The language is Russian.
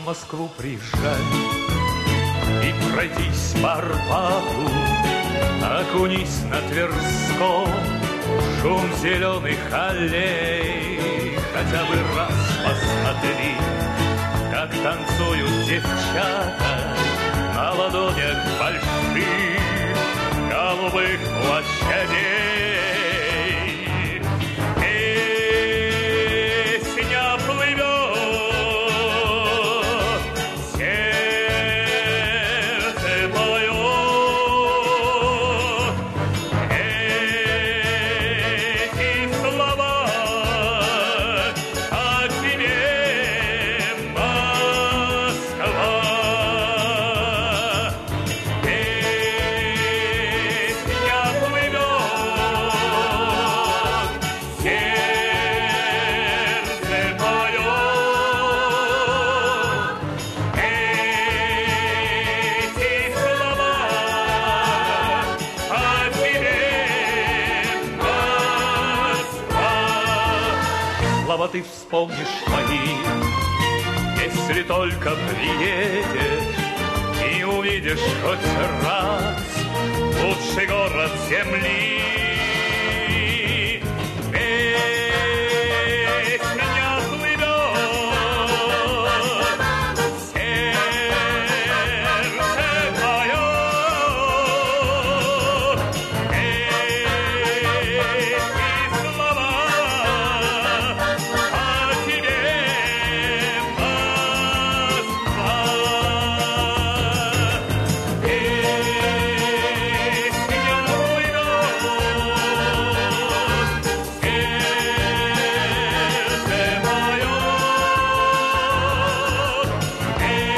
Москву приезжай и пройдись по Арбату, окунись на Тверском шум зеленых аллей. Хотя бы раз посмотри, как танцуют девчата на ладонях больших голубых площадей. Песня плывет, сердце поет, эти слова о тебе, Москва. Песня плывет, сердце поет, эти слова о тебе, Москва. Слова ты вспомнишь мои, если только приедешь и увидишь хоть раз лучший город земли.